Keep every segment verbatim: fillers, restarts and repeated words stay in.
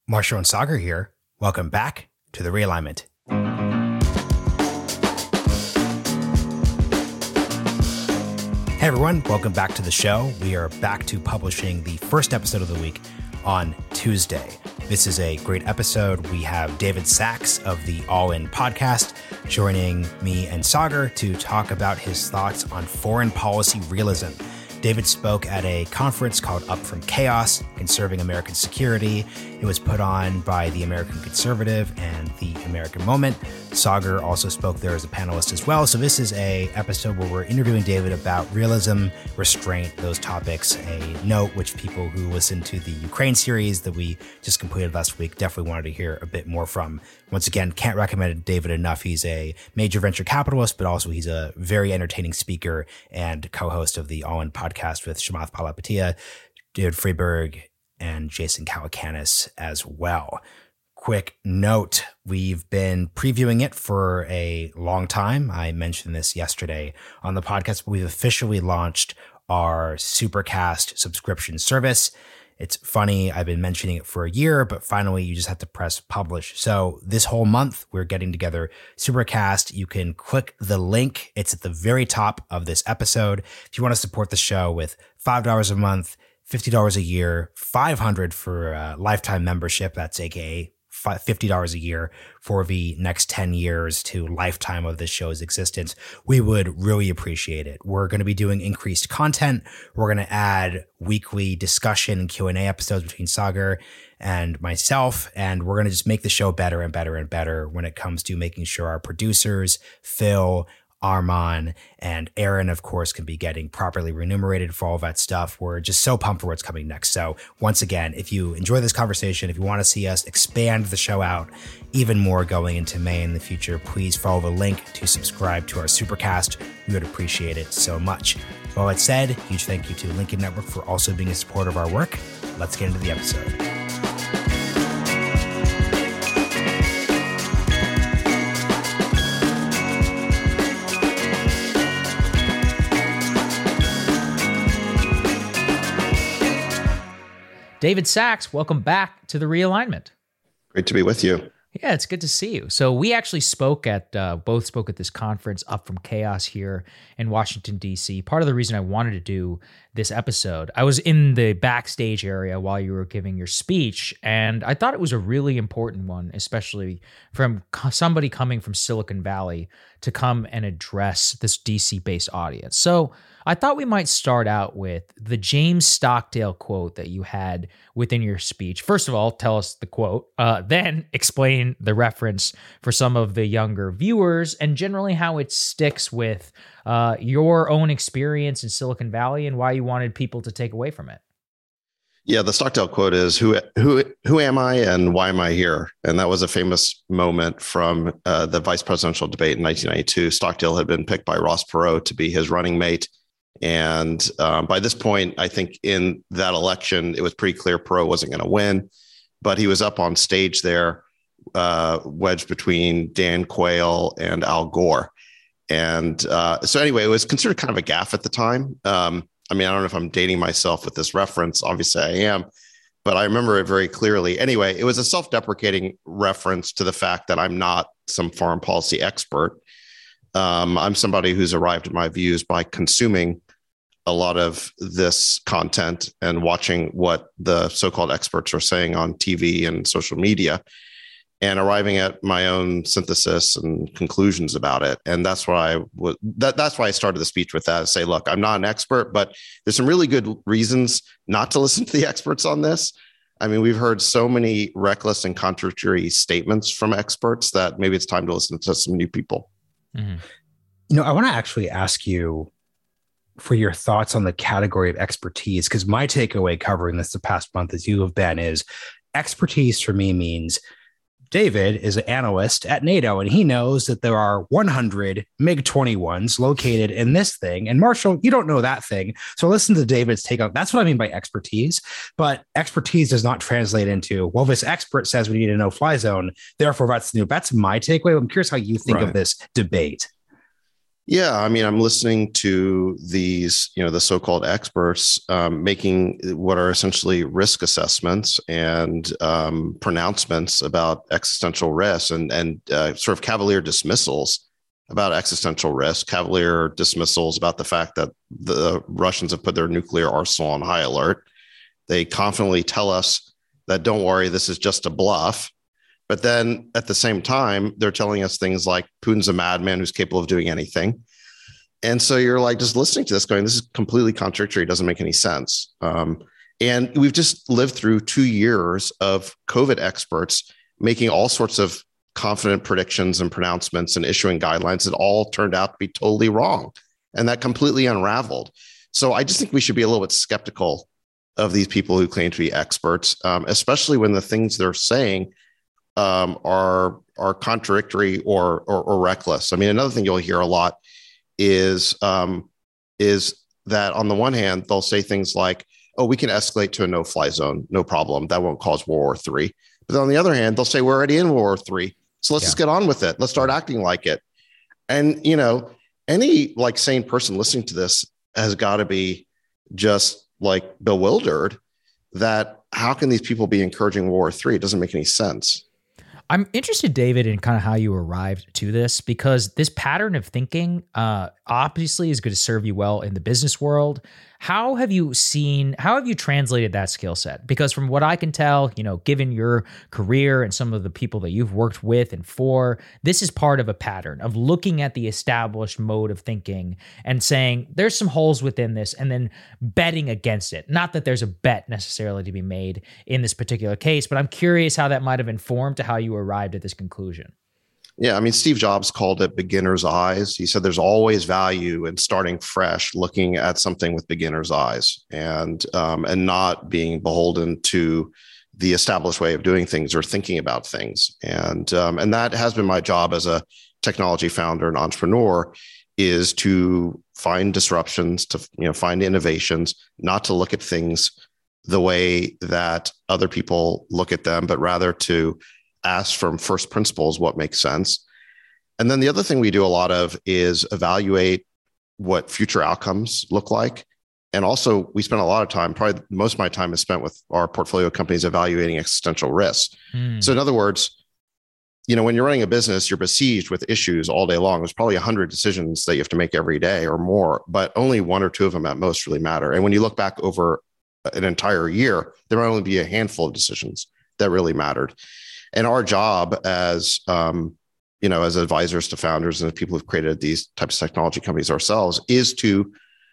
Marshall and Sagar here. Welcome back to The Realignment. Hey everyone, welcome back to the show. We are back to publishing the first episode of the week on Tuesday. This is a great episode. We have David Sacks of the All In podcast joining me and Sagar to talk about his thoughts on foreign policy realism. David spoke at a conference called Up From Chaos, Conserving American Security. It was put on by the American Conservative and the American Moment. Sagar also spoke there as a panelist as well. So this is a episode where we're interviewing David about realism, restraint, those topics. A note which people who listened to the Ukraine series that we just completed last week definitely wanted to hear a bit more from. Once again, can't recommend David enough. He's a major venture capitalist, but also he's a very entertaining speaker and co-host of the All In podcast with Chamath Palihapitiya, David Friedberg, and Jason Calacanis as well. Quick note, we've been previewing it for a long time. I mentioned this yesterday on the podcast, but we've officially launched our Supercast subscription service. It's funny, I've been mentioning it for a year, but finally you just have to press publish. So this whole month, we're getting together Supercast. You can click the link. It's at the very top of this episode. If you want to support the show with five dollars a month, fifty dollars a year, five hundred dollars for a lifetime membership, that's A K A fifty dollars a year for the next ten years to lifetime of this show's existence, we would really appreciate it. We're going to be doing increased content. We're going to add weekly discussion and Q and A episodes between Sagar and myself, and we're going to just make the show better and better and better when it comes to making sure our producers, Phil, Arman, and Aaron, of course, can be getting properly remunerated for all that stuff. We're just so pumped for what's coming next. So once again, if you enjoy this conversation, if you want to see us expand the show out even more going into May in the future, please follow the link to subscribe to our Supercast. We would appreciate it so much. With all that said, huge thank you to Lincoln Network for also being a supporter of our work. Let's get into the episode. David Sacks, welcome back to The Realignment. Great to be with you. Yeah, it's good to see you. So we actually spoke at, uh, both spoke at this conference Up From Chaos here in Washington, D C. Part of the reason I wanted to do this episode, I was in the backstage area while you were giving your speech, and I thought it was a really important one, especially from somebody coming from Silicon Valley to come and address this D C-based audience. So I thought we might start out with the James Stockdale quote that you had within your speech. First of all, tell us the quote, uh, then explain the reference for some of the younger viewers and generally how it sticks with uh, your own experience in Silicon Valley and why you wanted people to take away from it. Yeah, the Stockdale quote is, who who who am I and why am I here? And that was a famous moment from uh, the vice presidential debate in nineteen ninety-two. Stockdale had been picked by Ross Perot to be his running mate. And um, by this point, I think in that election, it was pretty clear Perot wasn't going to win, but he was up on stage there, uh, wedged between Dan Quayle and Al Gore. And uh, so anyway, it was considered kind of a gaffe at the time. Um, I mean, I don't know if I'm dating myself with this reference. Obviously I am, but I remember it very clearly. Anyway, it was a self-deprecating reference to the fact that I'm not some foreign policy expert. Um, I'm somebody who's arrived at my views by consuming a lot of this content and watching what the so-called experts are saying on T V and social media and arriving at my own synthesis and conclusions about it. And that's why I was, that, that's why I started the speech with that, say, look, I'm not an expert, but there's some really good reasons not to listen to the experts on this. I mean, we've heard so many reckless and contradictory statements from experts that maybe it's time to listen to some new people. Mm-hmm. You know, I want to actually ask you for your thoughts on the category of expertise, because my takeaway covering this the past month, as you have been, is expertise for me means David is an analyst at NATO, and he knows that there are one hundred MiG twenty-ones located in this thing. And Marshall, you don't know that thing. So listen to David's take on that's what I mean by expertise. But expertise does not translate into, well, this expert says we need a no-fly zone, therefore that's new. That's my takeaway. I'm curious how you think right. of this debate. Yeah, I mean, I'm listening to these, you know, the so-called experts um, making what are essentially risk assessments and um, pronouncements about existential risk and and uh, sort of cavalier dismissals about existential risk, cavalier dismissals about the fact that the Russians have put their nuclear arsenal on high alert. They confidently tell us that, don't worry, this is just a bluff. But then at the same time, they're telling us things like Putin's a madman who's capable of doing anything. And so you're like just listening to this going, this is completely contradictory. It doesn't make any sense. Um, and we've just lived through two years of COVID experts making all sorts of confident predictions and pronouncements and issuing guidelines that all turned out to be totally wrong. And that completely unraveled. So I just think we should be a little bit skeptical of these people who claim to be experts, um, especially when the things they're saying Um, are are contradictory or, or or reckless. I mean, another thing you'll hear a lot is um, is that on the one hand they'll say things like, "Oh, we can escalate to a no-fly zone, no problem. That won't cause World War Three." But then on the other hand, they'll say we're already in World War Three, so let's yeah. just get on with it. Let's start acting like it. And you know, any like sane person listening to this has got to be just like bewildered that how can these people be encouraging World War Three? It doesn't make any sense. I'm interested, David, in kind of how you arrived to this, because this pattern of thinking uh, obviously is going to serve you well in the business world. How have you seen, how have you translated that skill set? Because from what I can tell, you know, given your career and some of the people that you've worked with and for, this is part of a pattern of looking at the established mode of thinking and saying, there's some holes within this, and then betting against it. Not that there's a bet necessarily to be made in this particular case, but I'm curious how that might have informed to how you arrived at this conclusion. Yeah, I mean, Steve Jobs called it beginner's eyes. He said there's always value in starting fresh, looking at something with beginner's eyes, and um, and not being beholden to the established way of doing things or thinking about things. And um, and that has been my job as a technology founder and entrepreneur, is to find disruptions, to you know find innovations, not to look at things the way that other people look at them, but rather to ask from first principles what makes sense. And then the other thing we do a lot of is evaluate what future outcomes look like. And also we spend a lot of time, probably most of my time is spent with our portfolio companies evaluating existential risks. Mm. So in other words, you know, when you're running a business, you're besieged with issues all day long. There's probably a hundred decisions that you have to make every day or more, but only one or two of them at most really matter. And when you look back over an entire year, there might only be a handful of decisions that really mattered. And our job as, um, you know, as advisors to founders and people who've created these types of technology companies ourselves is to,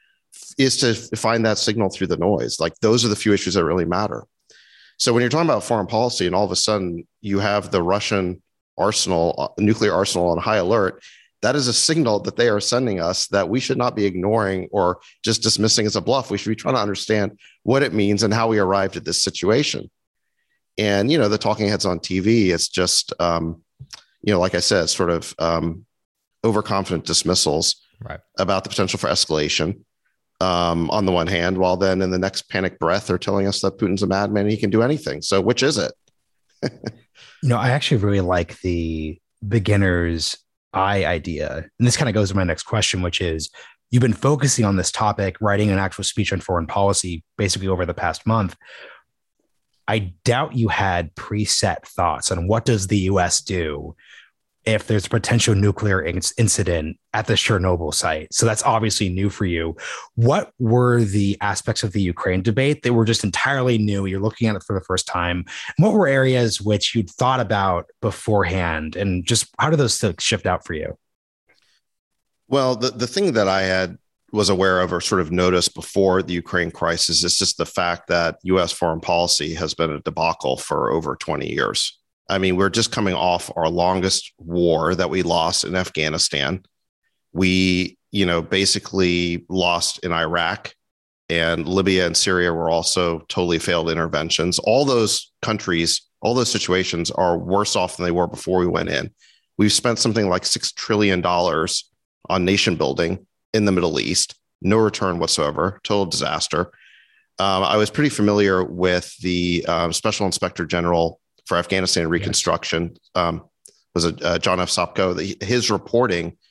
is to find that signal through the noise. Like those are the few issues that really matter. So when you're talking about foreign policy and all of a sudden you have the Russian arsenal, nuclear arsenal on high alert, that is a signal that they are sending us that we should not be ignoring or just dismissing as a bluff. We should be trying to understand what it means and how we arrived at this situation. And, you know, the talking heads on T V, it's just, um, you know, like I said, sort of um, overconfident dismissals right. about the potential for escalation um, on the one hand, while then in the next panic breath, they're telling us that Putin's a madman and he can do anything. So which is it? You know, I actually really like the beginner's eye idea. And this kind of goes to my next question, which is, you've been focusing on this topic, writing an actual speech on foreign policy, basically over the past month. I doubt you had preset thoughts on what does the U S do if there's a potential nuclear incident at the Chernobyl site. So that's obviously new for you. What were the aspects of the Ukraine debate that were just entirely new? You're looking at it for the first time. What were areas which you'd thought about beforehand? And just how did those shift out for you? Well, the, the thing that I had was aware of or sort of noticed before the Ukraine crisis is just the fact that U S foreign policy has been a debacle for over twenty years. I mean, we're just coming off our longest war that we lost in Afghanistan. We, you know, basically lost in Iraq, and Libya and Syria were also totally failed interventions. All those countries, all those situations are worse off than they were before we went in. We've spent something like six trillion dollars on nation building in the Middle East, no return whatsoever, total disaster. Um, I was pretty familiar with the um, Special Inspector General for Afghanistan Reconstruction, yes. um, was a uh, John F. Sopko. The, his reporting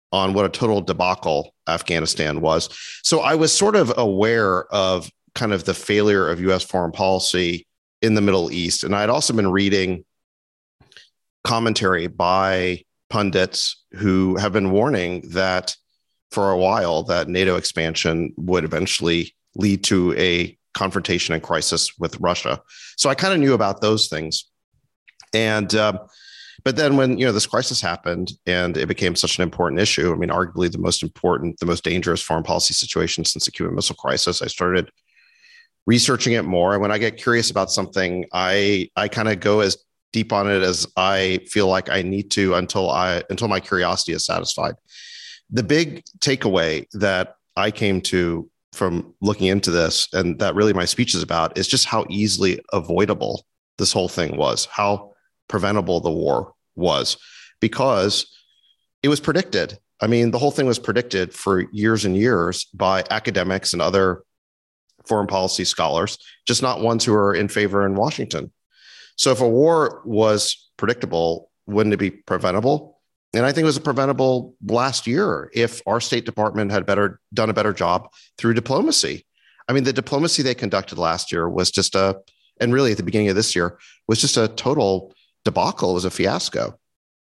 on what a total debacle Afghanistan was. So I was sort of aware of kind of the failure of U S foreign policy in the Middle East. And I had also been reading commentary by pundits who have been warning that for a while that NATO expansion would eventually lead to a confrontation and crisis with Russia. So I kind of knew about those things. And, um, but then when, you know, this crisis happened and it became such an important issue, I mean, arguably the most important, the most dangerous foreign policy situation since the Cuban Missile Crisis, I started researching it more. And when I get curious about something, I, I kind of go as deep on it as I feel like I need to until I, until my curiosity is satisfied. The big takeaway that I came to from looking into this, and that really my speech is about, is just how easily avoidable this whole thing was, how preventable the war was, because it was predicted. I mean, the whole thing was predicted for years and years by academics and other foreign policy scholars, just not ones who are in favor in Washington. So if a war was predictable, wouldn't it be preventable? And I think it was preventable last year if our State Department had better done a better job through diplomacy. I mean, the diplomacy they conducted last year was just a, and really at the beginning of this year, was just a total debacle. It was a fiasco.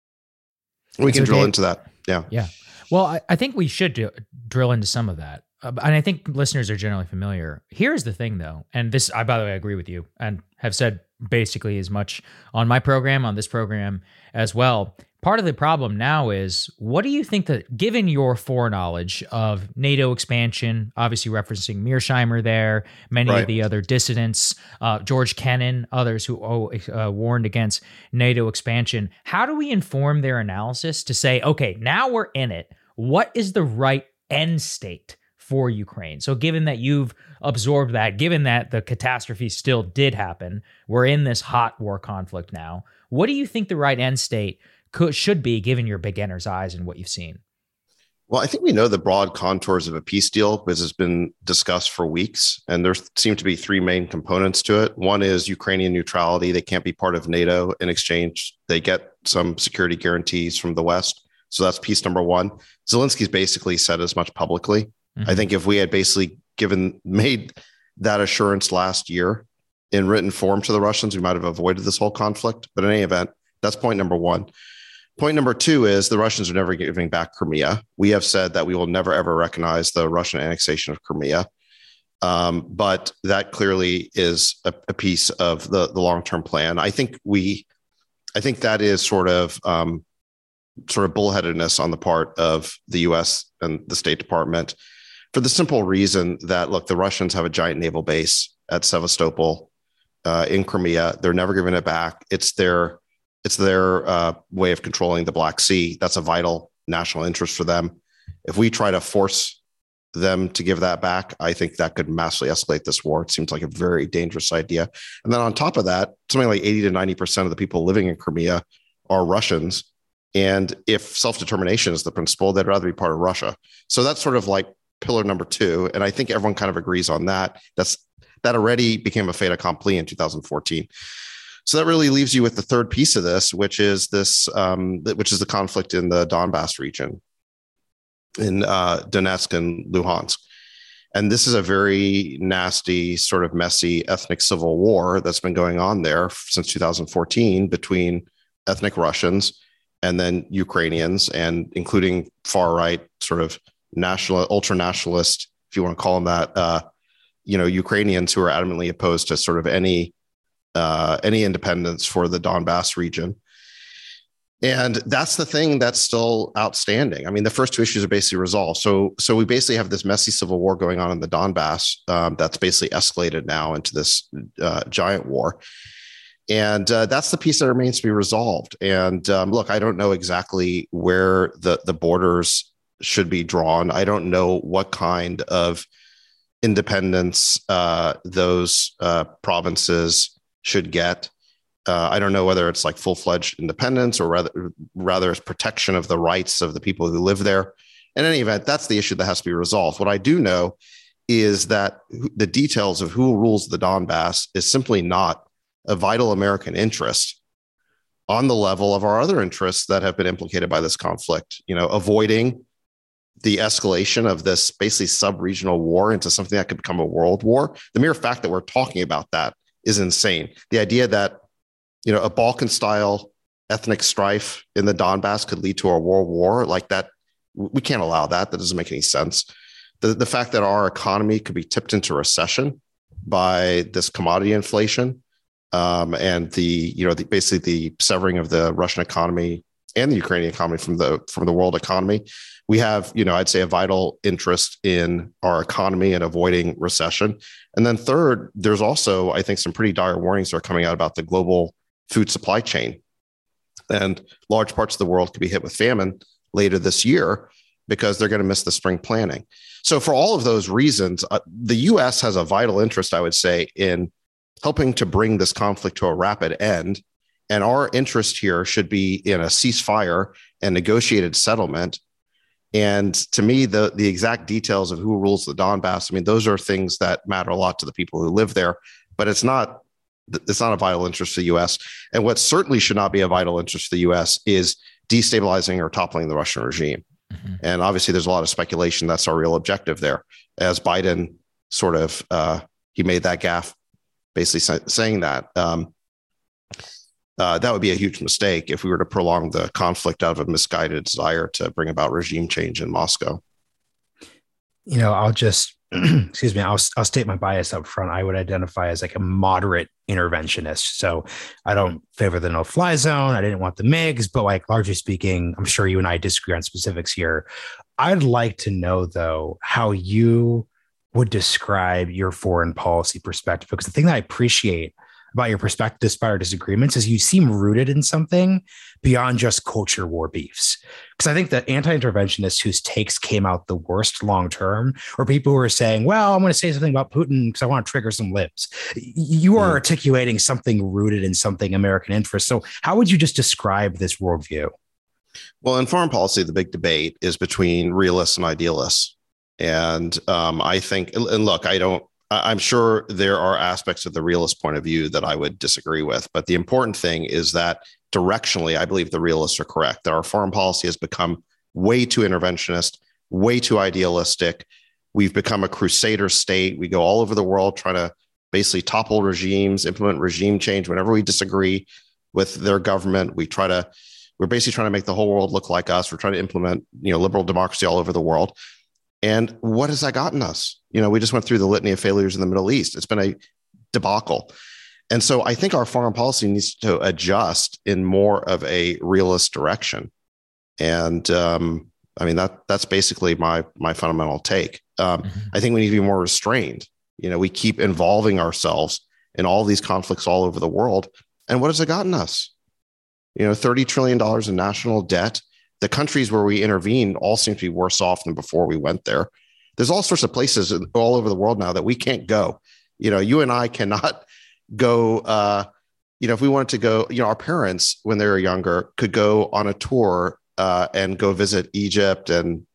We can so drill Dave, into that. Yeah. Yeah. Well, I, I think we should do, drill into some of that. Uh, and I think listeners are generally familiar. Here's the thing, though, and this, I, by the way, I agree with you and have said basically as much on my program, on this program as well. Part of the problem now is, what do you think that, given your foreknowledge of NATO expansion, obviously referencing Mearsheimer there, many right. of the other dissidents, uh, George Kennan, others who oh, uh, warned against NATO expansion, how do we inform their analysis to say, okay, now we're in it, what is the right end state for Ukraine? So given that you've absorbed that, given that the catastrophe still did happen, we're in this hot war conflict now, what do you think the right end state could, should be, given your beginner's eyes and what you've seen? Well, I think we know the broad contours of a peace deal because it's been discussed for weeks. And there seem to be three main components to it. One is Ukrainian neutrality. They can't be part of NATO. In exchange, they get some security guarantees from the West. So that's piece number one. Zelensky's basically said as much publicly. Mm-hmm. I think if we had basically given, made that assurance last year in written form to the Russians, we might have avoided this whole conflict. But in any event, that's point number one. Point number two is the Russians are never giving back Crimea. We have said that we will never, ever recognize the Russian annexation of Crimea. Um, but that clearly is a, a piece of the, the long-term plan. I think we, I think that is sort of, um, sort of bullheadedness on the part of the U S and the State Department, for the simple reason that, look, the Russians have a giant naval base at Sevastopol uh, in Crimea. They're never giving it back. It's their It's their uh, way of controlling the Black Sea. That's a vital national interest for them. If we try to force them to give that back, I think that could massively escalate this war. It seems like a very dangerous idea. And then on top of that, something like eighty to ninety percent of the people living in Crimea are Russians. And if self-determination is the principle, they'd rather be part of Russia. So that's sort of like pillar number two. And I think everyone kind of agrees on that. That's that already became a fait accompli in two thousand fourteen. So that really leaves you with the third piece of this, which is this, um, which is the conflict in the Donbass region, in uh, Donetsk and Luhansk. And this is a very nasty, sort of messy ethnic civil war that's been going on there since two thousand fourteen between ethnic Russians and then Ukrainians, and including far right, sort of national, ultra nationalist, if you want to call them that, uh, you know, Ukrainians who are adamantly opposed to sort of any Uh, any independence for the Donbass region. And that's the thing that's still outstanding. I mean, the first two issues are basically resolved. So, so we basically have this messy civil war going on in the Donbass um, that's basically escalated now into this uh, giant war. And uh, that's the piece that remains to be resolved. And um, look, I don't know exactly where the, the borders should be drawn. I don't know what kind of independence uh, those uh, provinces should get. Uh, I don't know whether it's like full-fledged independence or rather, rather it's protection of the rights of the people who live there. In any event, that's the issue that has to be resolved. What I do know is that the details of who rules the Donbass is simply not a vital American interest on the level of our other interests that have been implicated by this conflict. You know, avoiding the escalation of this basically sub-regional war into something that could become a world war. The mere fact that we're talking about that is insane. The idea that, you know, a Balkan-style ethnic strife in the Donbass could lead to a world war like that, we can't allow that. That doesn't make any sense. The, the fact that our economy could be tipped into recession by this commodity inflation um, and the, you know, the, basically the severing of the Russian economy and the Ukrainian economy from the from the world economy. We have, you know, I'd say a vital interest in our economy and avoiding recession. And then third, there's also, I think, some pretty dire warnings that are coming out about the global food supply chain. And large parts of the world could be hit with famine later this year because they're going to miss the spring planting. So for all of those reasons, uh, the U S has a vital interest, I would say, in helping to bring this conflict to a rapid end. And our interest here should be in a ceasefire and negotiated settlement. And to me, the, the exact details of who rules the Donbass, I mean, those are things that matter a lot to the people who live there, but it's not it's not a vital interest for the U S. And what certainly should not be a vital interest for the U S is destabilizing or toppling the Russian regime. Mm-hmm. And obviously, there's a lot of speculation that's our real objective there. As Biden sort of, uh, he made that gaffe, basically say, saying that. Um, Uh, that would be a huge mistake if we were to prolong the conflict out of a misguided desire to bring about regime change in Moscow. You know, I'll just, excuse me, I'll, I'll state my bias up front. I would identify as like a moderate interventionist. So I don't favor the no-fly zone. I didn't want the M I Gs, but like largely speaking, I'm sure you and I disagree on specifics here. I'd like to know, though, how you would describe your foreign policy perspective, because the thing that I appreciate about your perspective, despite our disagreements, is you seem rooted in something beyond just culture war beefs. Because I think the anti-interventionists whose takes came out the worst long-term are people who are saying, well, I'm going to say something about Putin because I want to trigger some libs. You are mm. articulating something rooted in something American interest. So how would you just describe this worldview? Well, in foreign policy, the big debate is between realists and idealists. And um, I think, and look, I don't, I'm sure there are aspects of the realist point of view that I would disagree with, but the important thing is that directionally, I believe the realists are correct, that our foreign policy has become way too interventionist, way too idealistic. We've become a crusader state. We go all over the world trying to basically topple regimes, implement regime change. Whenever we disagree with their government, we try to, we're basically trying to make the whole world look like us. We're trying to implement, you know, liberal democracy all over the world. And what has that gotten us? You know, we just went through the litany of failures in the Middle East. It's been a debacle. And so I think our foreign policy needs to adjust in more of a realist direction. And um, I mean, that that's basically my my fundamental take. Um, mm-hmm. I think we need to be more restrained. You know, we keep involving ourselves in all these conflicts all over the world. And what has it gotten us? You know, thirty trillion dollars in national debt. The countries where we intervene all seem to be worse off than before we went there. There's all sorts of places all over the world now that we can't go. You know, you and I cannot go, uh, you know, if we wanted to go, you know, our parents, when they were younger, could go on a tour uh, and go visit Egypt and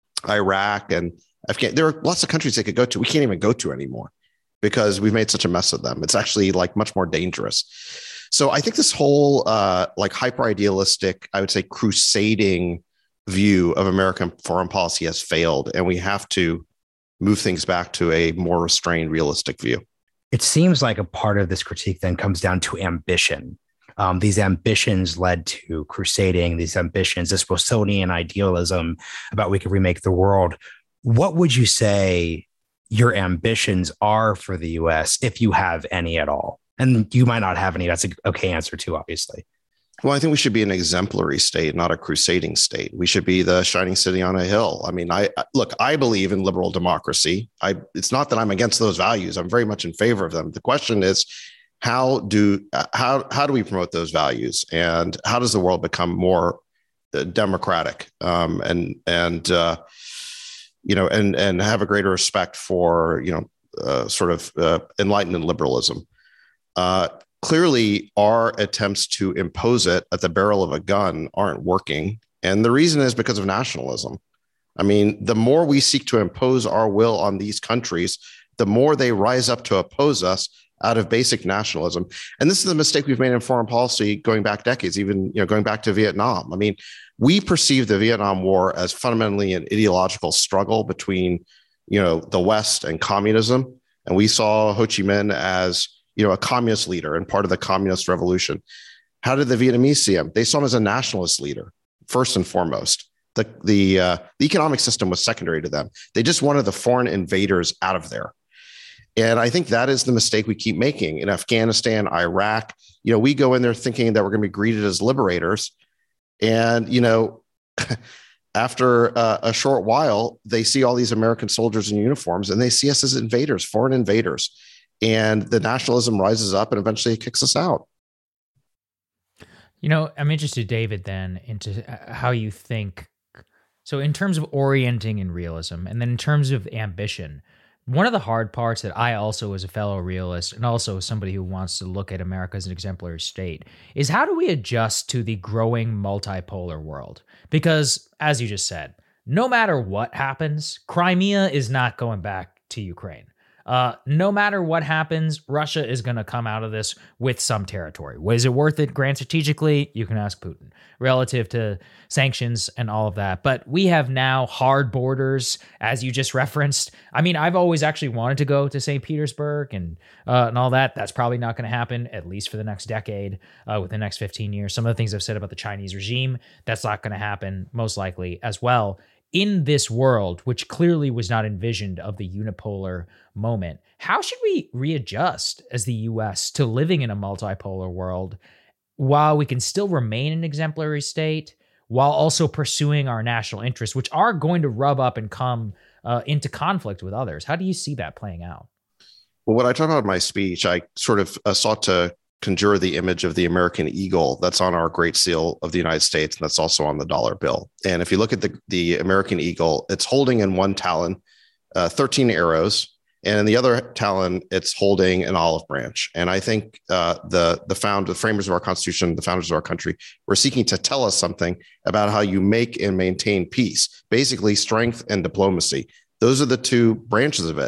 Iraq and Afghanistan. There are lots of countries they could go to. We can't even go to anymore because we've made such a mess of them. It's actually like much more dangerous. So I think this whole uh, like hyper idealistic, I would say crusading view of American foreign policy has failed. And we have to move things back to a more restrained, realistic view. It seems like a part of this critique then comes down to ambition. Um, these ambitions led to crusading, these ambitions, this Rousseauian idealism about we could remake the world. What would you say your ambitions are for the U S if you have any at all? And you might not have any. That's an okay answer too, obviously. Well, I think we should be an exemplary state, not a crusading state. We should be the shining city on a hill. I mean, I look, I believe in liberal democracy. I, it's not that I'm against those values. I'm very much in favor of them. The question is, how do how how do we promote those values, and how does the world become more democratic um, and and uh, you know and and have a greater respect for you know uh, sort of uh, enlightenment liberalism. Uh, clearly, our attempts to impose it at the barrel of a gun aren't working. And the reason is because of nationalism. I mean, the more we seek to impose our will on these countries, the more they rise up to oppose us out of basic nationalism. And this is the mistake we've made in foreign policy going back decades, even you know, going back to Vietnam. I mean, We perceive the Vietnam War as fundamentally an ideological struggle between, you know, the West and communism. And we saw Ho Chi Minh as, you know, a communist leader and part of the communist revolution. How did the Vietnamese see him? They saw him as a nationalist leader, first and foremost. The, the, uh, the economic system was secondary to them. They just wanted the foreign invaders out of there. And I think that is the mistake we keep making in Afghanistan, Iraq. You know, we go in there thinking that we're going to be greeted as liberators. And, you know, after uh, a short while, they see all these American soldiers in uniforms and they see us as invaders, foreign invaders. And the nationalism rises up and eventually it kicks us out. You know, I'm interested, David, then into how you think. So in terms of orienting in realism, and then in terms of ambition, one of the hard parts that I also, as a fellow realist and also somebody who wants to look at America as an exemplary state, is how do we adjust to the growing multipolar world? Because, as you just said, no matter what happens, Crimea is not going back to Ukraine. Uh, no matter what happens, Russia is going to come out of this with some territory. Was it worth it, grand strategically? You can ask Putin, relative to sanctions and all of that. But we have now hard borders, as you just referenced. I mean, I've always actually wanted to go to Saint Petersburg and uh, and all that. That's probably not going to happen, at least for the next decade, uh, within the next fifteen years. Some of the things I've said about the Chinese regime, that's not going to happen, most likely, as well. In this world, which clearly was not envisioned of the unipolar moment, how should we readjust as the U S to living in a multipolar world while we can still remain an exemplary state, while also pursuing our national interests, which are going to rub up and come uh, into conflict with others? How do you see that playing out? Well, when I talk about my speech, I sort of uh, sought to conjure the image of the American eagle that's on our Great Seal of the United States, and that's also on the dollar bill. And if you look at the, the American eagle, it's holding in one talon uh, thirteen arrows, and in the other talon, it's holding an olive branch. And I think uh, the the found the framers of our Constitution, the founders of our country, were seeking to tell us something about how you make and maintain peace, basically strength and diplomacy. Those are the two branches of it.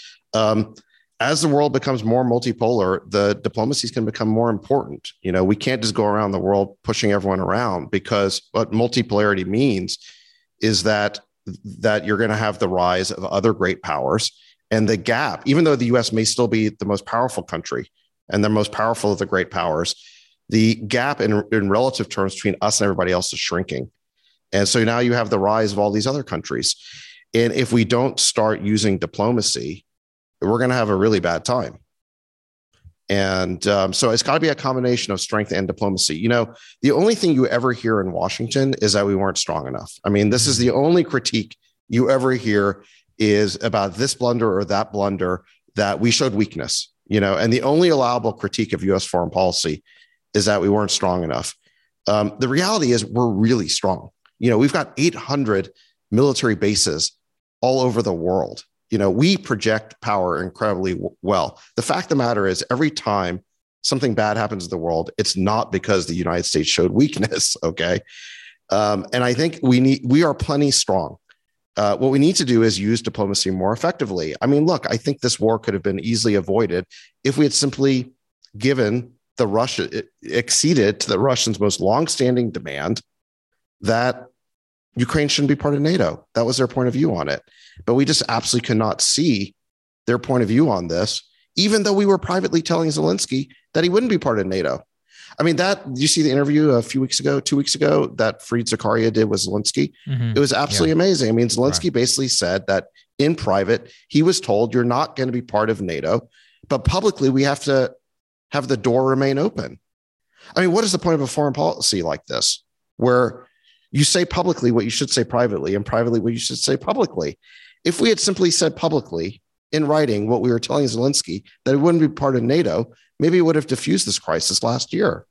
Um, As the world becomes more multipolar, the diplomacies can become more important. You know, we can't just go around the world pushing everyone around, because what multipolarity means is that that you're going to have the rise of other great powers, and the gap, even though the U S may still be the most powerful country and the most powerful of the great powers, the gap in, in relative terms between us and everybody else is shrinking. And so now you have the rise of all these other countries. And if we don't start using diplomacy, we're going to have a really bad time. And um, so it's got to be a combination of strength and diplomacy. You know, the only thing you ever hear in Washington is that we weren't strong enough. I mean, this is the only critique you ever hear is about this blunder or that blunder, that we showed weakness, you know, and the only allowable critique of U S foreign policy is that we weren't strong enough. Um, the reality is we're really strong. You know, we've got eight hundred military bases all over the world. You know, we project power incredibly w- well. The fact of the matter is, every time something bad happens in the world, it's not because the United States showed weakness. Okay. Um, and I think we need, we are plenty strong. Uh, what we need to do is use diplomacy more effectively. I mean, look, I think this war could have been easily avoided if we had simply given the Russia, acceded to the Russians' most longstanding demand that Ukraine shouldn't be part of NATO. That was their point of view on it. But we just absolutely cannot see their point of view on this, even though we were privately telling Zelensky that he wouldn't be part of NATO. I mean, that, did you see the interview a few weeks ago, two weeks ago, that Fareed Zakaria did with Zelensky? Mm-hmm. It was absolutely yeah. amazing. I mean, Zelensky right. basically said that in private, he was told, you're not going to be part of NATO, but publicly we have to have the door remain open. I mean, what is the point of a foreign policy like this, where you say publicly what you should say privately, and privately what you should say publicly? If we had simply said publicly in writing what we were telling Zelensky, that it wouldn't be part of NATO, maybe it would have diffused this crisis last year.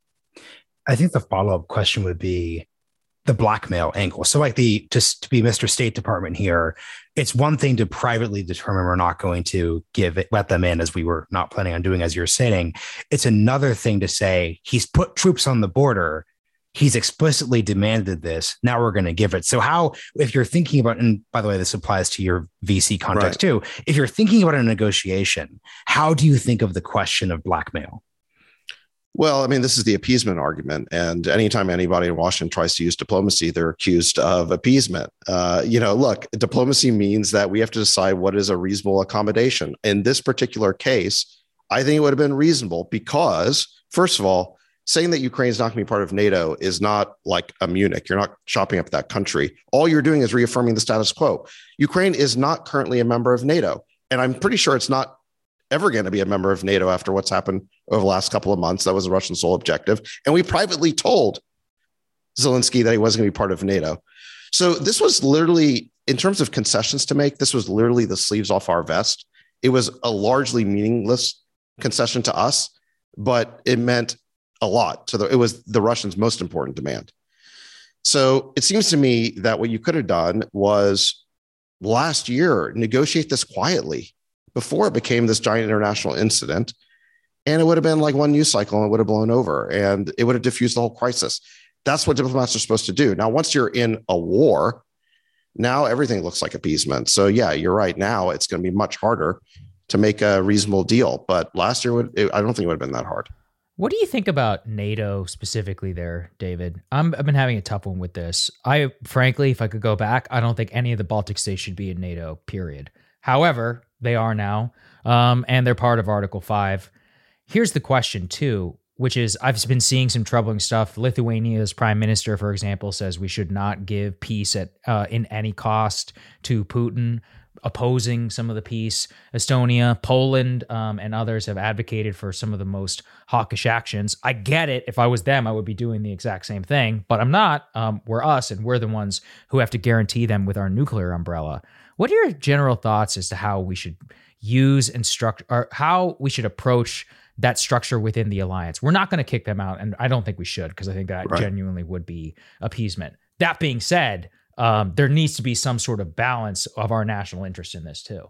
I think the follow-up question would be the blackmail angle. So like the, just to be Mister State Department here, it's one thing to privately determine we're not going to give it, let them in, as we were not planning on doing, as you're saying. It's another thing to say he's put troops on the border, he's explicitly demanded this, now we're going to give it. So how, if you're thinking about, and by the way, this applies to your V C context right. too, if you're thinking about a negotiation, how do you think of the question of blackmail? Well, I mean, this is the appeasement argument. And anytime anybody in Washington tries to use diplomacy, they're accused of appeasement. Uh, you know, look, diplomacy means that we have to decide what is a reasonable accommodation. In this particular case, I think it would have been reasonable because, first of all, saying that Ukraine is not going to be part of NATO is not like a Munich. You're not chopping up that country. All you're doing is reaffirming the status quo. Ukraine is not currently a member of NATO. And I'm pretty sure it's not ever going to be a member of NATO after what's happened over the last couple of months. That was the Russian sole objective. And we privately told Zelensky that he wasn't going to be part of NATO. So this was literally, in terms of concessions to make, this was literally the sleeves off our vest. It was a largely meaningless concession to us, but it meant a lot to the, it was the Russians' most important demand. So it seems to me that what you could have done was last year, negotiate this quietly before it became this giant international incident. And it would have been like one news cycle and it would have blown over and it would have diffused the whole crisis. That's what diplomats are supposed to do. Now, once you're in a war, now everything looks like appeasement. So yeah, you're right. Now it's going to be much harder to make a reasonable deal. But last year, would, it, I don't think it would have been that hard. What do you think about NATO specifically there, David? I'm, I've been having a tough one with this. I, frankly, if I could go back, I don't think any of the Baltic states should be in NATO, period. However, they are now, um, and they're part of Article five. Here's the question, too, which is I've been seeing some troubling stuff. Lithuania's prime minister, for example, says we should not give peace at uh, in any cost to Putin, opposing some of the peace. Estonia, Poland, um, and others have advocated for some of the most hawkish actions. I get it. If I was them, I would be doing the exact same thing, but I'm not. Um, we're us, and we're the ones who have to guarantee them with our nuclear umbrella. What are your general thoughts as to how we should use and structure, or how we should approach that structure within the alliance? We're not going to kick them out, and I don't think we should, because I think that right. genuinely would be appeasement. That being said, um, there needs to be some sort of balance of our national interest in this too.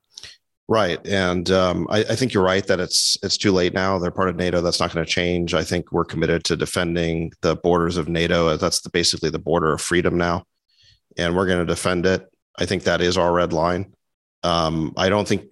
Right, and um, I, I think you're right that it's it's too late now. They're part of NATO. That's not going to change. I think we're committed to defending the borders of NATO. That's the, basically the border of freedom now, and we're going to defend it. I think that is our red line. Um, I don't think,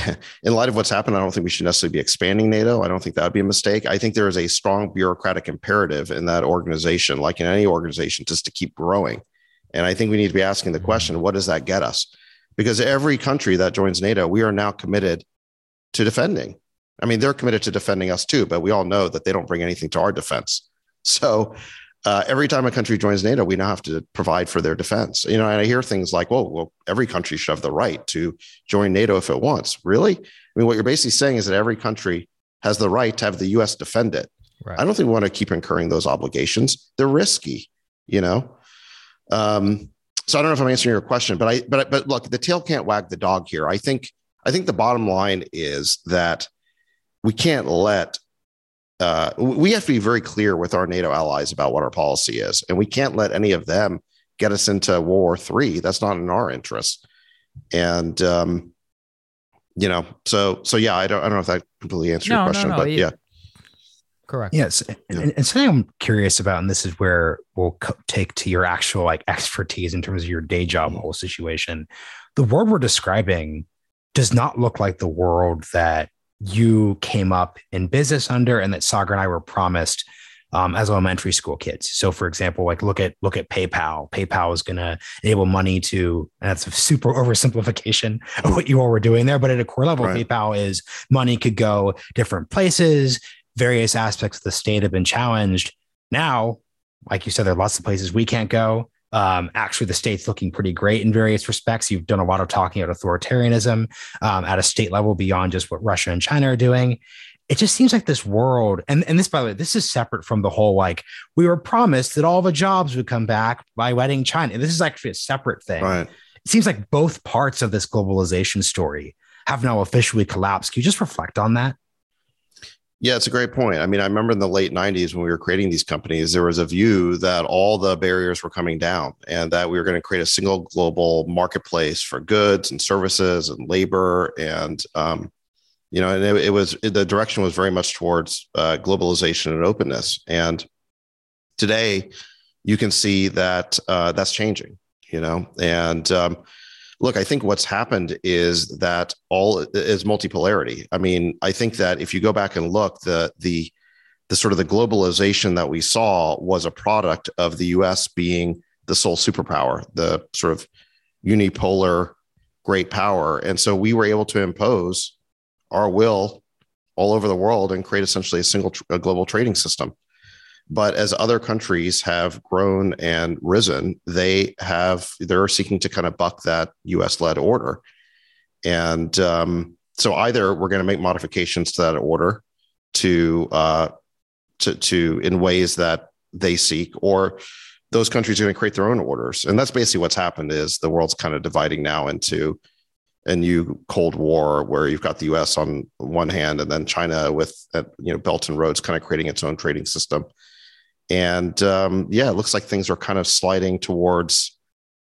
in light of what's happened, I don't think we should necessarily be expanding NATO. I don't think that would be a mistake. I think there is a strong bureaucratic imperative in that organization, like in any organization, just to keep growing. And I think we need to be asking the question, what does that get us? Because every country that joins NATO, we are now committed to defending. I mean, they're committed to defending us too, but we all know that they don't bring anything to our defense. So Uh, every time a country joins NATO, we now have to provide for their defense. You know, and I hear things like, "Well, well, every country should have the right to join NATO if it wants." Really? I mean, what you're basically saying is that every country has the right to have the U S defend it. Right. I don't think we want to keep incurring those obligations. They're risky, you know. Um, so I don't know if I'm answering your question, but I, but but look, the tail can't wag the dog here. I think I think the bottom line is that we can't let. Uh, we have to be very clear with our NATO allies about what our policy is, and we can't let any of them get us into World War Three. That's not in our interest. And um, you know, so so yeah, I don't I don't know if that completely answered no, your question, no, no. but it, yeah, correct. Yes, yeah. and, and something I'm curious about, and this is where we'll co- take to your actual like expertise in terms of your day job whole situation. The world we're describing does not look like the world that you came up in business under and that Sagar and I were promised um, as elementary school kids. So for example, like look at look at PayPal. PayPal is going to enable money to, and that's a super oversimplification of what you all were doing there. But at a core level, right. PayPal is money could go different places. Various aspects of the state have been challenged. Now, like you said, there are lots of places we can't go. Um, actually, the state's looking pretty great in various respects. You've done a lot of talking about authoritarianism um, at a state level beyond just what Russia and China are doing. It just seems like this world, and, and this, by the way, this is separate from the whole, like, we were promised that all the jobs would come back by letting China. And this is actually a separate thing. Right. It seems like both parts of this globalization story have now officially collapsed. Can you just reflect on that? Yeah, it's a great point. I mean, I remember in the late nineties when we were creating these companies, there was a view that all the barriers were coming down and that we were going to create a single global marketplace for goods and services and labor. And, um, you know, and it, it was the direction was very much towards uh, globalization and openness. And today you can see that uh, that's changing, you know, and um, look, I think what's happened is that all is multipolarity. I mean, I think that if you go back and look, the the the sort of the globalization that we saw was a product of the U S being the sole superpower, the sort of unipolar great power. And so we were able to impose our will all over the world and create essentially a single a global trading system. But as other countries have grown and risen, they have they're seeking to kind of buck that U S-led order. And um, so either we're going to make modifications to that order to uh, to to in ways that they seek, or those countries are going to create their own orders. And that's basically what's happened. Is the world's kind of dividing now into a new Cold War, where you've got the U S on one hand, and then China with uh, you know Belt and Roads kind of creating its own trading system. And um, yeah, it looks like things are kind of sliding towards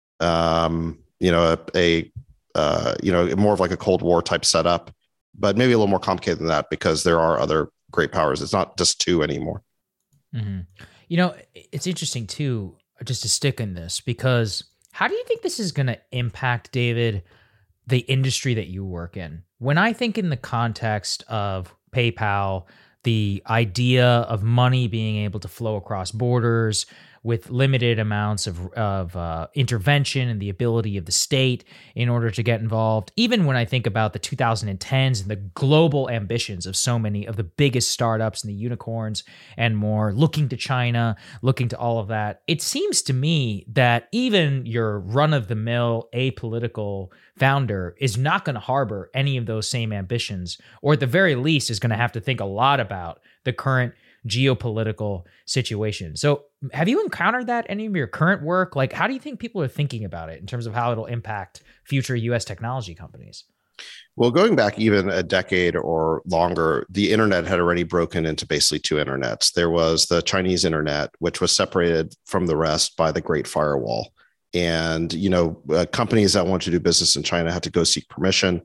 um, you know a, a uh, you know more of like a Cold War type setup, but maybe a little more complicated than that because there are other great powers. It's not just two anymore. Mm-hmm. You know, it's interesting too, just to stick in this, because how do you think this is going to impact, David, the industry that you work in? When I think in the context of PayPal, the idea of money being able to flow across borders with limited amounts of, of uh, intervention and the ability of the state in order to get involved. Even when I think about the two thousand tens and the global ambitions of so many of the biggest startups and the unicorns and more, looking to China, looking to all of that, it seems to me that even your run-of-the-mill apolitical founder is not going to harbor any of those same ambitions, or at the very least is going to have to think a lot about the current geopolitical situation. So have you encountered that any of your current work? Like, how do you think people are thinking about it in terms of how it'll impact future U S technology companies? Well, going back even a decade or longer, the internet had already broken into basically two internets. There was the Chinese internet, which was separated from the rest by the Great Firewall. And, you know, uh, companies that want to do business in China had to go seek permission.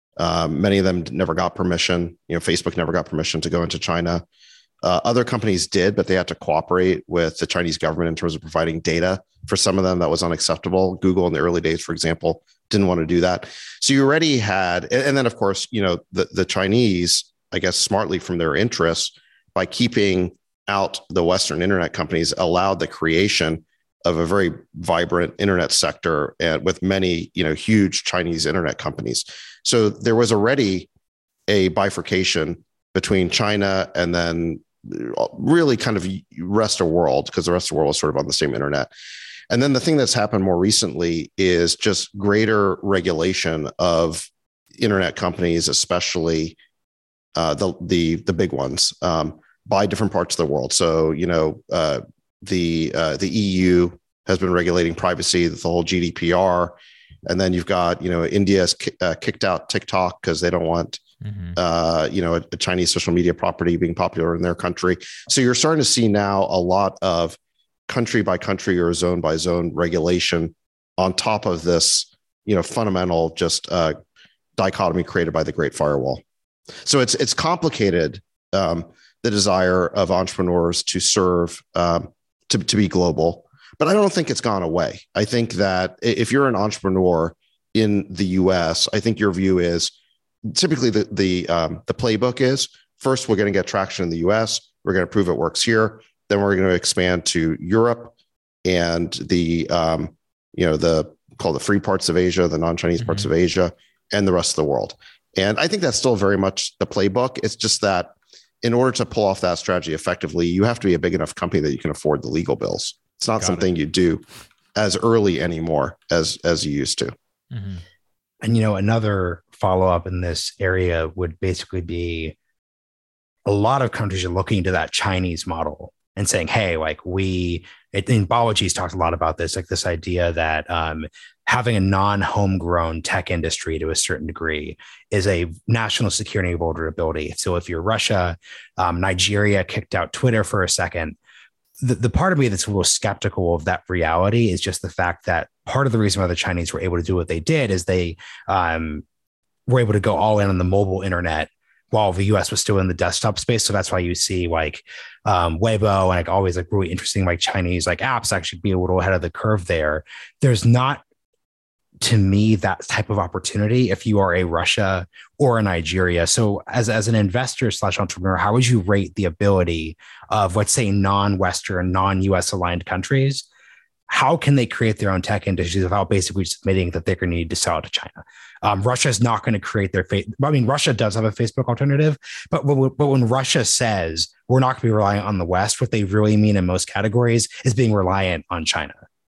Um, many of them never got permission. You know, Facebook never got permission to go into China. Uh, other companies did, but they had to cooperate with the Chinese government in terms of providing data. For some of them, that was unacceptable. Google in the early days, for example, didn't want to do that. So you already had, and, and then of course, you know, the, the Chinese, I guess, smartly from their interests, by keeping out the Western internet companies, allowed the creation of a very vibrant internet sector and with many, you know, huge Chinese internet companies. So there was already a bifurcation between China and then really kind of rest of world, because the rest of the world is sort of on the same internet. And then the thing that's happened more recently is just greater regulation of internet companies, especially uh, the the the big ones, um, by different parts of the world. So you know uh, the uh, the E U has been regulating privacy, the whole G D P R, and then you've got you know India's ki- uh, kicked out TikTok because they don't want. Mm-hmm. Uh, you know, a, a Chinese social media property being popular in their country. So you're starting to see now a lot of country by country or zone by zone regulation on top of this, you know, fundamental just uh, dichotomy created by the Great Firewall. So it's it's complicated, um, the desire of entrepreneurs to serve, um, to, to be global, but I don't think it's gone away. I think that if you're an entrepreneur in the U S, I think your view is, typically the the um, the playbook is, first we're going to get traction in the U S, we're going to prove it works here, then we're going to expand to Europe and the um, you know the called the free parts of Asia, the non-Chinese mm-hmm. parts of Asia, and the rest of the world. And I think that's still very much the playbook. It's just that in order to pull off that strategy effectively, you have to be a big enough company that you can afford the legal bills. It's not Got something it. you do as early anymore as as you used to. Mm-hmm. And, you know, another follow-up in this area would basically be a lot of countries are looking to that Chinese model and saying, hey, like we, I think Balaji's talked a lot about this, like this idea that um, having a non-homegrown tech industry to a certain degree is a national security vulnerability. So if you're Russia, um, Nigeria kicked out Twitter for a second. The, the part of me that's a little skeptical of that reality is just the fact that part of the reason why the Chinese were able to do what they did is they um, were able to go all in on the mobile internet while the U S was still in the desktop space. So that's why you see like um, Weibo and like always like really interesting like Chinese like apps actually be a little ahead of the curve there. There's not to me that type of opportunity if you are a Russia or a Nigeria. So as, as an investor slash entrepreneur, how would you rate the ability of, let's say, non-Western, non-U S aligned countries? How can they create their own tech industries without basically just admitting that they're going to need to sell to China? Um, Russia is not going to create their face. I mean, Russia does have a Facebook alternative, but, but, but when Russia says we're not going to be reliant on the West, what they really mean in most categories is being reliant on China.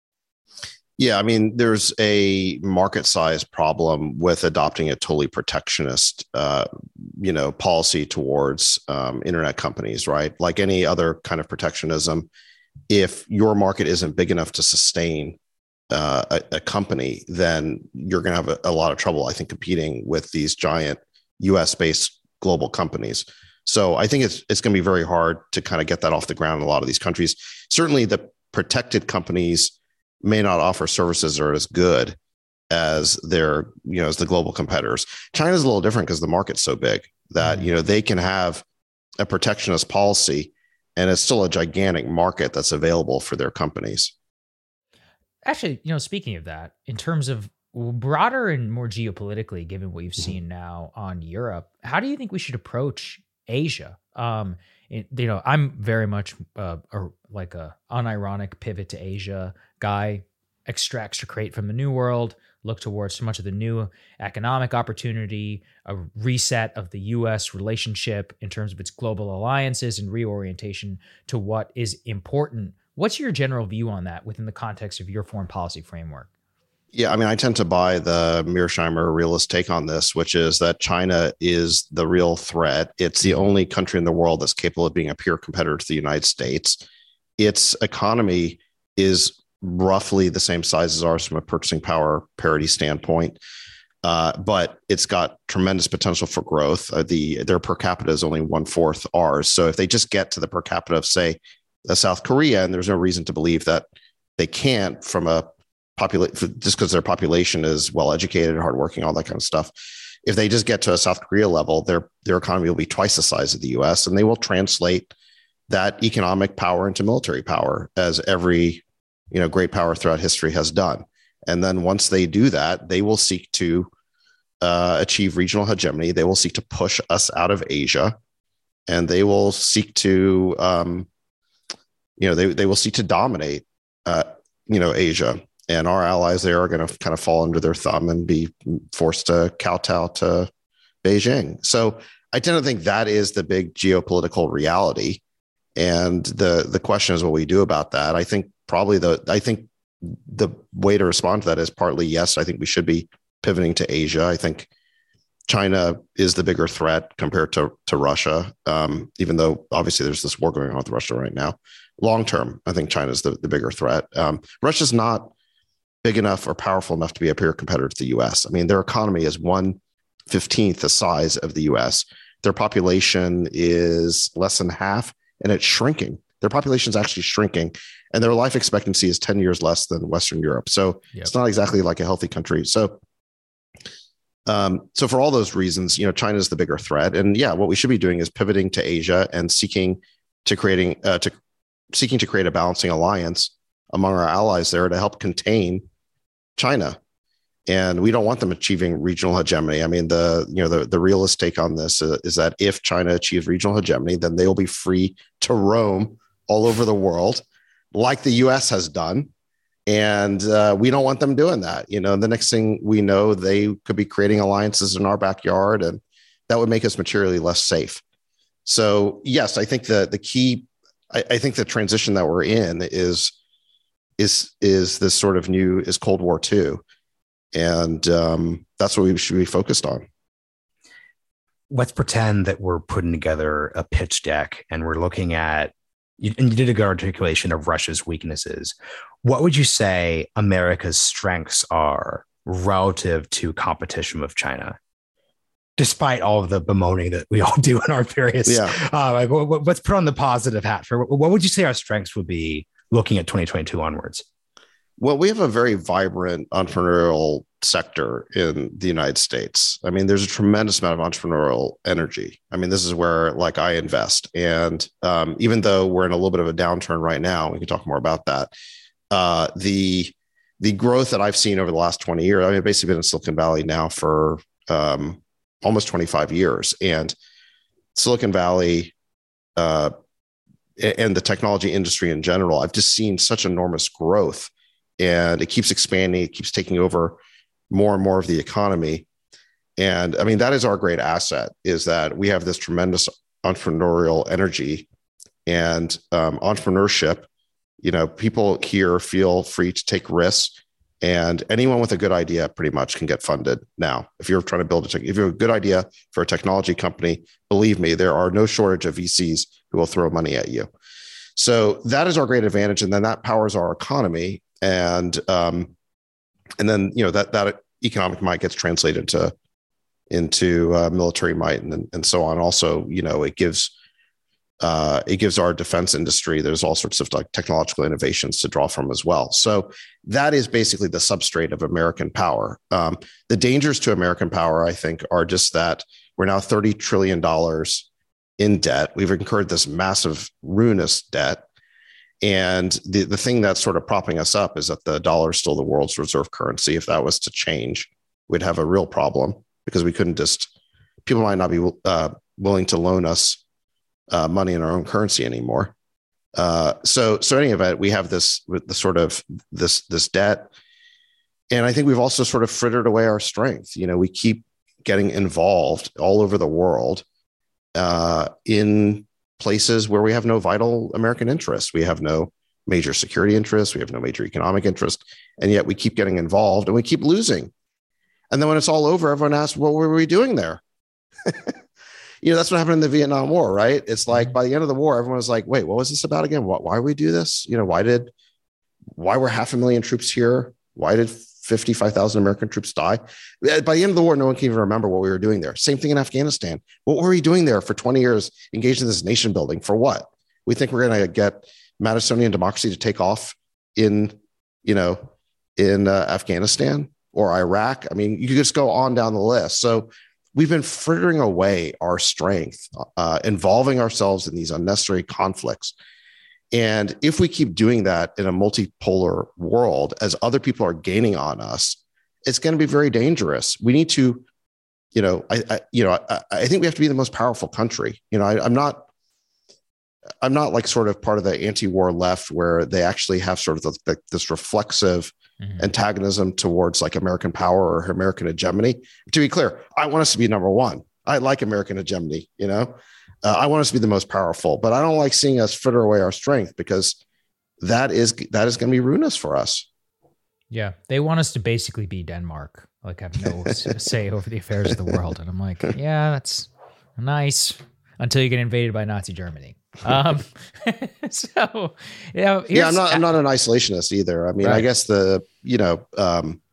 Yeah, I mean, there's a market size problem with adopting a totally protectionist, uh, you know, policy towards um, internet companies, right? Like any other kind of protectionism, if your market isn't big enough to sustain uh, a, a company, then you're going to have a, a lot of trouble, I think, competing with these giant U S-based global companies. So I think it's it's going to be very hard to kind of get that off the ground in a lot of these countries. Certainly, the protected companies may not offer services that are as good as their, you know, as the global competitors. China's a little different because the market's so big that, you know, they can have a protectionist policy and it's still a gigantic market that's available for their companies. Actually, you know, speaking of that, in terms of broader and more geopolitically, given what you've seen now on Europe, how do you think we should approach Asia? Um, it, you know, I'm very much uh, a, like a unironic pivot to Asia guy, extract to create from the new world, look towards so much of the new economic opportunity, a reset of the U S relationship in terms of its global alliances and reorientation to what is important. What's your general view on that within the context of your foreign policy framework? Yeah, I mean, I tend to buy the Mearsheimer realist take on this, which is that China is the real threat. It's the only country in the world that's capable of being a peer competitor to the United States. Its economy is roughly the same size as ours from a purchasing power parity standpoint, uh, but it's got tremendous potential for growth. Uh, the their per capita is only one fourth ours. So if they just get to the per capita of, say, uh, South Korea, and there's no reason to believe that they can't from a population, just because their population is well educated, hardworking, all that kind of stuff. If they just get to a South Korea level, their their economy will be twice the size of the U S, and they will translate that economic power into military power, as every you know great power throughout history has done. And then once they do that, they will seek to uh, achieve regional hegemony. They will seek to push us out of Asia, and they will seek to um, you know they they will seek to dominate uh, you know Asia. And our allies there are going to kind of fall under their thumb and be forced to kowtow to Beijing. So I tend to think that is the big geopolitical reality. And the the question is what we do about that. I think probably the I think the way to respond to that is partly yes. I think we should be pivoting to Asia. I think China is the bigger threat compared to to Russia, um, even though obviously there's this war going on with Russia right now. Long term, I think China is the, the bigger threat. Um, Russia's not big enough or powerful enough to be a peer competitor to the U S. I mean, their economy is one fifteenth the size of the U S. Their population is less than half, and it's shrinking. Their population is actually shrinking, and their life expectancy is ten years less than Western Europe. So yep. It's not exactly like a healthy country. So, um, so for all those reasons, you know, China is the bigger threat. And yeah, what we should be doing is pivoting to Asia and seeking to creating uh, to seeking to create a balancing alliance among our allies there to help contain China. And we don't want them achieving regional hegemony. I mean, the you know the, the realist take on this uh, is that if China achieves regional hegemony, then they will be free to roam all over the world like the U S has done. And uh, we don't want them doing that. You know, the next thing we know, they could be creating alliances in our backyard, and that would make us materially less safe. So, yes, I think the the key, I, I think the transition that we're in is is is this sort of new is Cold War two. And um, that's what we should be focused on. Let's pretend that we're putting together a pitch deck and we're looking at, and you did a good articulation of Russia's weaknesses. What would you say America's strengths are relative to competition with China? Despite all of the bemoaning that we all do in our various, yeah. uh, like, let's put on the positive hat for what would you say our strengths would be looking at twenty twenty-two onwards? Well, we have a very vibrant entrepreneurial sector in the United States. I mean, there's a tremendous amount of entrepreneurial energy. I mean, this is where like I invest. And um, even though we're in a little bit of a downturn right now, we can talk more about that. Uh, the the growth that I've seen over the last twenty years, I mean, I've basically been in Silicon Valley now for um, almost twenty-five years. And Silicon Valley uh, and the technology industry in general, I've just seen such enormous growth, and it keeps expanding. It keeps taking over more and more of the economy. And I mean, that is our great asset, is that we have this tremendous entrepreneurial energy and um, entrepreneurship. You know, people here feel free to take risks, and anyone with a good idea pretty much can get funded now. If you're trying to build a tech, if you have a good idea for a technology company, believe me, there are no shortage of V Cs who will throw money at you. So that is our great advantage, and then that powers our economy, and um, and then you know that that economic might gets translated to into uh, military might and and so on. Also, you know, it gives. Uh, it gives our defense industry, there's all sorts of like technological innovations to draw from as well. So that is basically the substrate of American power. Um, the dangers to American power, I think, are just that we're now thirty trillion dollars in debt. We've incurred this massive ruinous debt. And the, the thing that's sort of propping us up is that the dollar is still the world's reserve currency. If that was to change, we'd have a real problem, because we couldn't just, people might not be uh, willing to loan us Uh, money in our own currency anymore. Uh, so, so in any event, we have this the sort of this this debt, and I think we've also sort of frittered away our strength. You know, we keep getting involved all over the world uh, in places where we have no vital American interests. We have no major security interests. We have no major economic interest, and yet we keep getting involved, and we keep losing. And then when it's all over, everyone asks, "What were we doing there?" You know, that's what happened in the Vietnam War, right? It's like by the end of the war, everyone was like, wait, what was this about again? What, why we do this? You know, why did, why were half a million troops here? Why did fifty-five thousand American troops die? By the end of the war, no one can even remember what we were doing there. Same thing in Afghanistan. What were we doing there for twenty years, engaged in this nation building? For what? We think we're going to get Madisonian democracy to take off in, you know, in uh, Afghanistan or Iraq. I mean, you could just go on down the list. So we've been frittering away our strength, uh, involving ourselves in these unnecessary conflicts. And if we keep doing that in a multipolar world, as other people are gaining on us, it's going to be very dangerous. We need to, you know, I, I you know, I, I think we have to be the most powerful country. You know, I, I'm not, I'm not like sort of part of the anti-war left where they actually have sort of the, the, this reflexive Mm-hmm. antagonism towards like American power or American hegemony. To be clear, I want us to be number one. I like American hegemony, you know, uh, I want us to be the most powerful, but I don't like seeing us fritter away our strength, because that is, that is going to be ruinous for us. Yeah. They want us to basically be Denmark, like have no say over the affairs of the world. And I'm like, yeah, that's nice until you get invaded by Nazi Germany. um so yeah yeah i'm not i'm not an isolationist either. I mean, right. I guess the you know um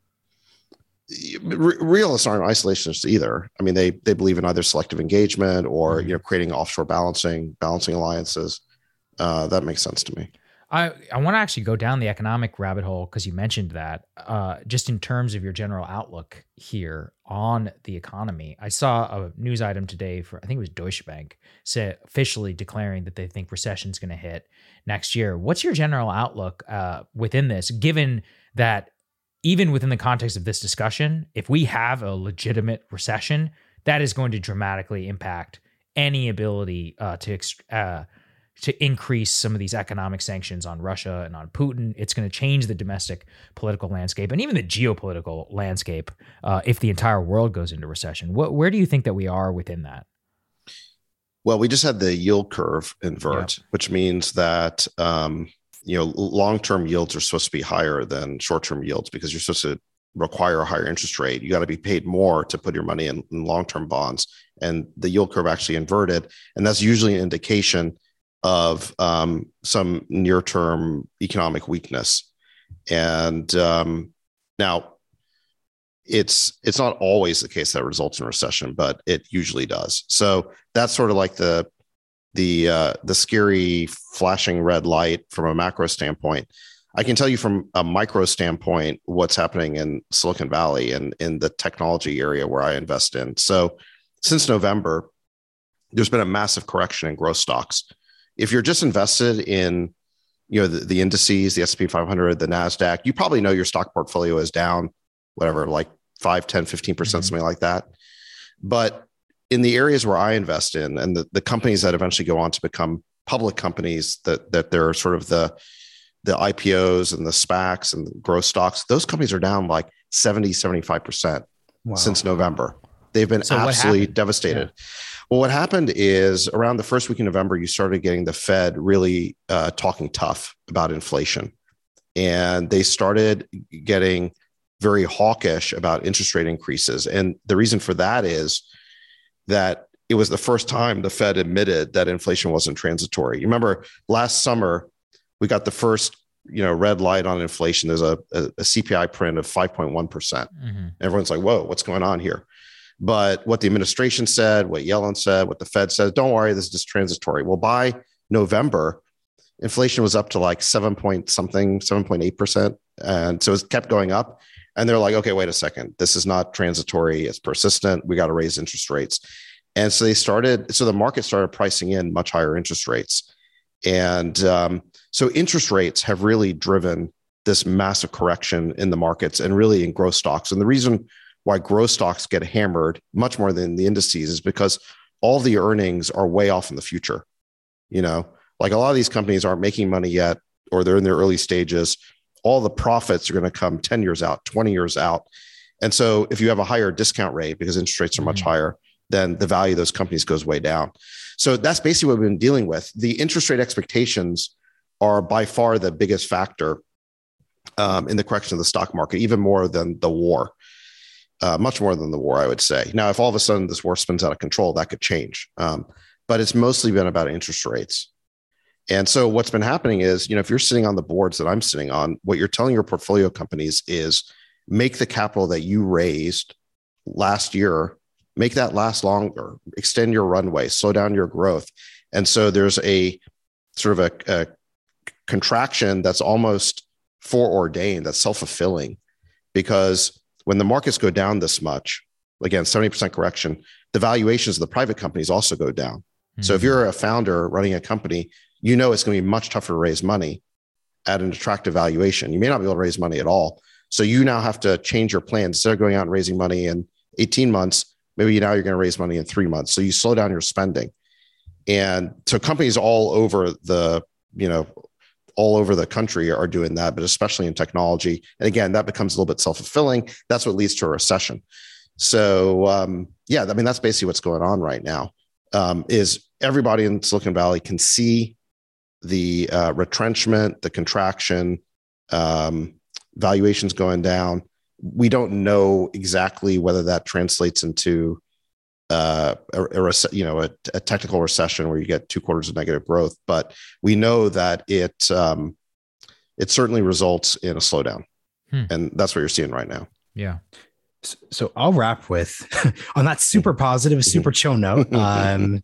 re- realists aren't isolationists either. I mean, they they believe in either selective engagement or mm-hmm. you know creating offshore balancing balancing alliances. Uh that makes sense to me. I, I want to actually go down the economic rabbit hole, because you mentioned that, uh, just in terms of your general outlook here on the economy. I saw a news item today for, I think it was Deutsche Bank, say, officially declaring that they think recession is going to hit next year. What's your general outlook uh, within this, given that even within the context of this discussion, if we have a legitimate recession, that is going to dramatically impact any ability uh, to uh, to increase some of these economic sanctions on Russia and on Putin. It's going to change the domestic political landscape and even the geopolitical landscape uh, if the entire world goes into recession. What, where do you think that we are within that? Well, we just had the yield curve invert, yep. which means that um, you know long-term yields are supposed to be higher than short-term yields, because you're supposed to require a higher interest rate. You got to be paid more to put your money in, in long-term bonds, and the yield curve actually inverted, and that's usually an indication of um, some near-term economic weakness. And um, now it's it's not always the case that results in recession, but it usually does. So that's sort of like the the uh, the scary flashing red light from a macro standpoint. I can tell you from a micro standpoint what's happening in Silicon Valley and in the technology area where I invest in. So since November, there's been a massive correction in growth stocks. If you're just invested in you know, the, the indices, the S and P five hundred, the NASDAQ, you probably know your stock portfolio is down, whatever, like five, ten, fifteen percent, mm-hmm. something like that. But in the areas where I invest in, and the, the companies that eventually go on to become public companies, that that they're sort of the the I P Os and the SPACs and the growth stocks, those companies are down like seventy, seventy-five percent wow. since November. They've been so absolutely devastated. Yeah. Well, what happened is around the first week in November, you started getting the Fed really uh, talking tough about inflation. And they started getting very hawkish about interest rate increases. And the reason for that is that it was the first time the Fed admitted that inflation wasn't transitory. You remember last summer, we got the first, you know, red light on inflation. There's a, a, a C P I print of five point one percent. Mm-hmm. Everyone's like, whoa, what's going on here? But what the administration said, what Yellen said, what the Fed said, don't worry, this is just transitory. Well, by November, inflation was up to like seven point something, seven point eight percent. And so it kept going up. And they're like, okay, wait a second. This is not transitory. It's persistent. We got to raise interest rates. And so they started, so the market started pricing in much higher interest rates. And um, so interest rates have really driven this massive correction in the markets and really in growth stocks. And the reason why growth stocks get hammered much more than the indices is because all the earnings are way off in the future. You know, like a lot of these companies aren't making money yet, or they're in their early stages. All the profits are going to come ten years out, twenty years out. And so if you have a higher discount rate because interest rates are much mm-hmm. higher, then the value of those companies goes way down. So that's basically what we've been dealing with. The interest rate expectations are by far the biggest factor um, in the correction of the stock market, even more than the war. Uh, much more than the war, I would say. Now, if all of a sudden this war spins out of control, that could change. Um, but it's mostly been about interest rates. And so what's been happening is, you know, if you're sitting on the boards that I'm sitting on, what you're telling your portfolio companies is make the capital that you raised last year, make that last longer, extend your runway, slow down your growth. And so there's a sort of a, a contraction that's almost foreordained, that's self-fulfilling, because when the markets go down this much, again, seventy percent correction, the valuations of the private companies also go down. Mm-hmm. So if you're a founder running a company, you know it's going to be much tougher to raise money at an attractive valuation. You may not be able to raise money at all. So you now have to change your plans. Instead of going out and raising money in eighteen months, maybe now you're going to raise money in three months. So you slow down your spending. And so companies all over the, you know, all over the country are doing that, but especially in technology. And again, that becomes a little bit self-fulfilling. That's what leads to a recession. So um, yeah, I mean, that's basically what's going on right now, um, is everybody in Silicon Valley can see the uh, retrenchment, the contraction, um, valuations going down. We don't know exactly whether that translates into uh, a, a you know a, a technical recession where you get two quarters of negative growth, but we know that it um, it certainly results in a slowdown, hmm. and that's what you're seeing right now. Yeah. So I'll wrap with on that super positive, super chill note. Um,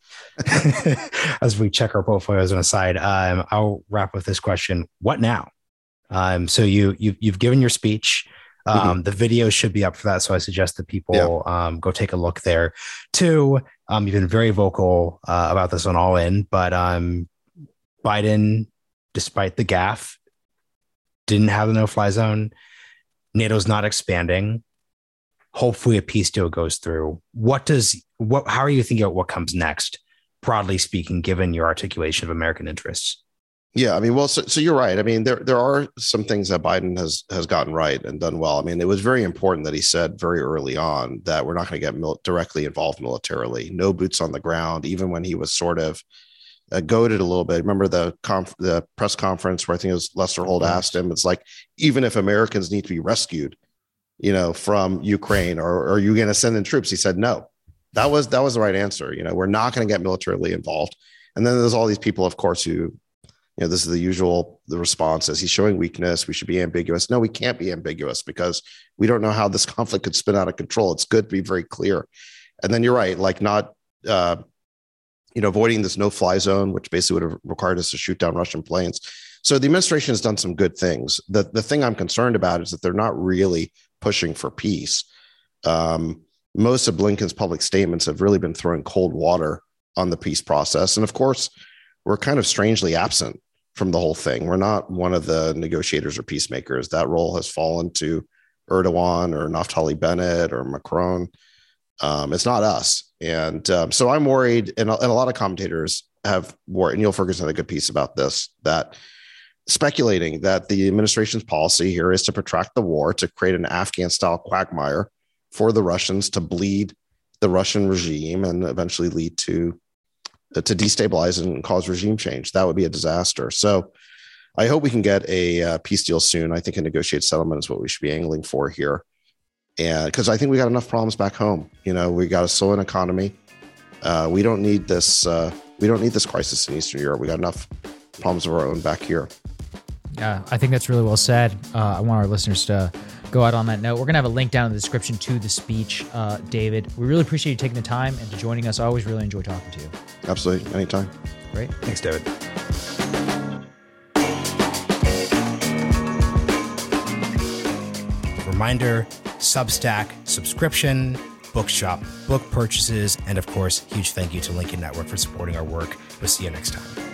as we check our portfolios on a side, um, I'll wrap with this question: what now? Um, so you you you've given your speech. Um, mm-hmm. The video should be up for that. So I suggest that people yeah. um, go take a look there. Two, um, you've been very vocal uh, about this on All In, but um, Biden, despite the gaffe, didn't have the no-fly zone. NATO's not expanding. Hopefully a peace deal goes through. What does, what, how are you thinking about what comes next, broadly speaking, given your articulation of American interests? Yeah, I mean, well, so, so you're right. I mean, there there are some things that Biden has has gotten right and done well. I mean, it was very important that he said very early on that we're not going to get mil- directly involved militarily, no boots on the ground, even when he was sort of uh, goaded a little bit. Remember the conf- the press conference where I think it was Lester Holt asked him, it's like, even if Americans need to be rescued, you know, from Ukraine, or, or are you going to send in troops? He said, no. That was that was the right answer. You know, we're not going to get militarily involved. And then there's all these people, of course, who, you know, this is the usual, the response is he's showing weakness. We should be ambiguous. No, we can't be ambiguous because we don't know how this conflict could spin out of control. It's good to be very clear. And then you're right, like not, uh, you know, avoiding this no-fly zone, which basically would have required us to shoot down Russian planes. So the administration has done some good things. The, the thing I'm concerned about is that they're not really pushing for peace. Um, most of Blinken's public statements have really been throwing cold water on the peace process. And of course, we're kind of strangely absent from the whole thing. We're not one of the negotiators or peacemakers. That role has fallen to Erdogan or Naftali Bennett or Macron. Um, it's not us. And um, so I'm worried, and a, and a lot of commentators have worried, and Neil Ferguson had a good piece about this, that speculating that the administration's policy here is to protract the war, to create an Afghan-style quagmire for the Russians to bleed the Russian regime and eventually lead to to destabilize and cause regime change. That would be a disaster. So I hope we can get a uh, peace deal soon. I think a negotiated settlement is what we should be angling for here. And because I think we got enough problems back home. You know, we got a slowing economy. Uh, we don't need this. Uh, we don't need this crisis in Eastern Europe. We got enough problems of our own back here. Yeah, I think that's really well said. Uh, I want our listeners to go out on that note. We're going to have a link down in the description to the speech, uh, David. We really appreciate you taking the time and to joining us. I always really enjoy talking to you. Absolutely. Anytime. Great. Thanks, David. Reminder, Substack subscription, Bookshop book purchases, and of course, huge thank you to Lincoln Network for supporting our work. We'll see you next time.